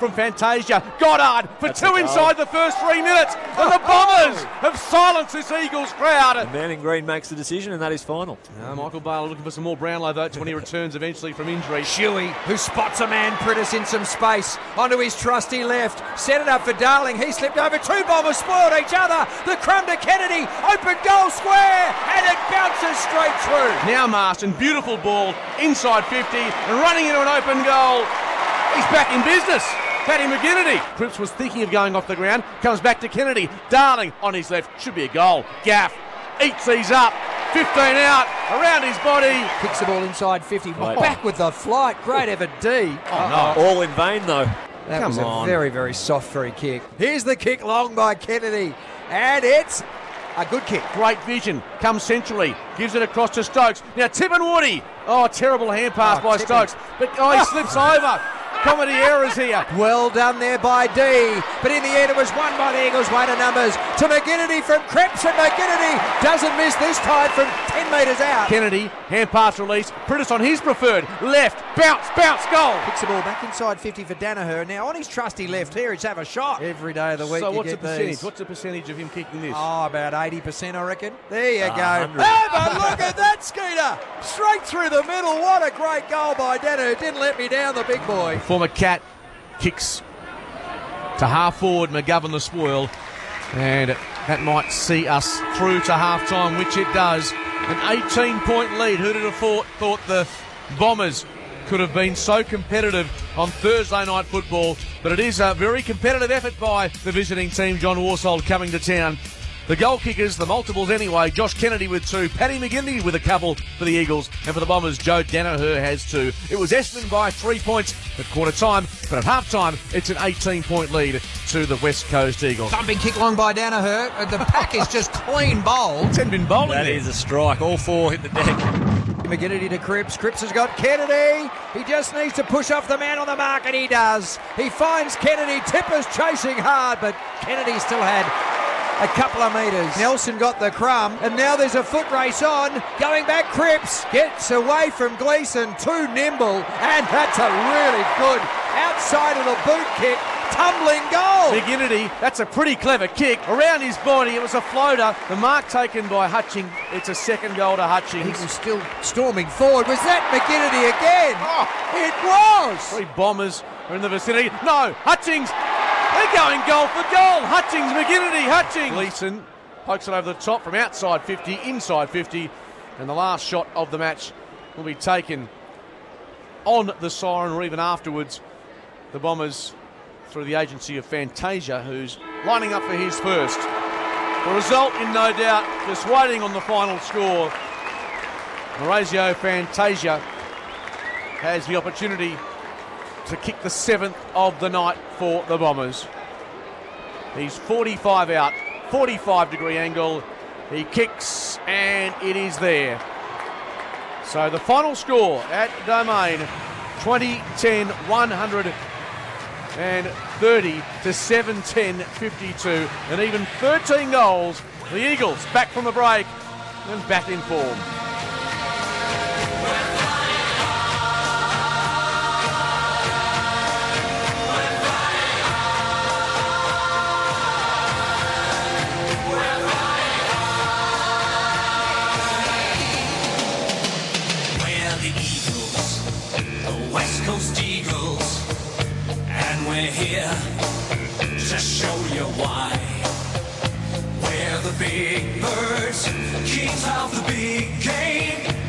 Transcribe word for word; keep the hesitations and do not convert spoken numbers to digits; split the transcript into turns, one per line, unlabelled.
from Fantasia. Goddard for
That's
two inside the first three minutes. And the Bombers have silenced this Eagles crowd.
The man in green makes the decision, and that is final.
Uh, Michael Baylor looking for some more Brownlow votes when he returns eventually from injury.
Shuey, who spots a man, Prittis in some space, onto his trusty left, set it up for Darling, he slipped over, two Bombers spoiled each other, the crumb to Kennedy, open goal square, and it bounces straight through.
Now Marston, beautiful ball, inside fifty, and running into an open goal. He's back in business. Paddy McGinnity. Cripps was thinking of going off the ground, comes back to Kennedy, Darling on his left, should be a goal. Gaff eats these up, fifteen out, around his body.
Kicks the ball inside fifty,
Right.
back with the flight, great effort D.
Oh, no.
All in vain, though.
That
Come
was
on.
a very, very soft free kick. Here's the kick long by Kennedy, and it's a good kick.
Great vision, comes centrally, gives it across to Stokes. Now Tippin Woody. Oh, terrible hand pass
Oh,
by
Tippin.
Stokes. But oh, he slips over. Comedy errors here.
Well done there by D, but in the end it was won by the Eagles. Way to numbers to McGinnity from Cripps, and McGinnity doesn't miss this time from ten metres out.
Kennedy, hand pass release. Prittis on his preferred. Left, bounce, bounce, goal.
Kicks the ball back inside fifty for Danaher. Now on his trusty left here, he's have a shot. Every day of the week
So
you
what's the
get
percentage?
these.
What's the percentage of him kicking this?
Oh, about eighty percent, I reckon. There you
Ah,
go.
one hundred.
Have a look at that, Skeeter. Straight through the middle. What a great goal by Danaher. Didn't let me down, the big boy.
Former Cat kicks to half forward, McGovern the spoil, and that might see us through to half time, which it does. An eighteen point lead. Who'd have thought, thought the Bombers could have been so competitive on Thursday night football? But it is a very competitive effort by the visiting team, John Warsold, coming to town. The goal kickers, the multiples anyway, Josh Kennedy with two, Paddy McGinnity with a couple for the Eagles, and for the Bombers, Joe Danaher has two. It was Essendon by three points at quarter time, but at half time, it's an eighteen point lead to the West Coast Eagles.
Thumping kick long by Danaher. Uh, The pack is just clean bowled.
It's been bowling
That
there.
is a strike. All four hit the deck.
McGinnity to Cripps. Cripps has got Kennedy. He just needs to push off the man on the mark, and he does. He finds Kennedy. Tipper's chasing hard, but Kennedy still had a couple of metres. Nelson got the crumb, and now there's a foot race on. Going back, Cripps gets away from Gleeson. Too nimble, and that's a really good outside of the boot kick. Tumbling goal.
McGinnity, that's a pretty clever kick. Around his body, it was a floater. The mark taken by Hutchings. It's a second goal to
He
Hutchings.
was still storming forward. Was that McGinnity again?
Oh.
It was.
Three Bombers are in the vicinity. No, Hutchings. They're going goal for goal. Hutchings, McGinnity, Hutchings. Gleeson pokes it over the top from outside fifty, inside fifty. And the last shot of the match will be taken on the siren or even afterwards. The Bombers, through the agency of Fantasia, who's lining up for his first. The result, in no doubt, just waiting on the final score. Maurizio Fantasia has the opportunity to kick the seventh of the night for the Bombers. He's forty-five out, forty-five degree angle. He kicks and it is there. So the final score at Domain, twenty ten one hundred thirty to seven ten fifty-two, and even thirteen goals. The Eagles back from the break and back in form.
We're the Eagles, the West Coast Eagles, and we're here to show you why. We're the big birds, kings of the big game.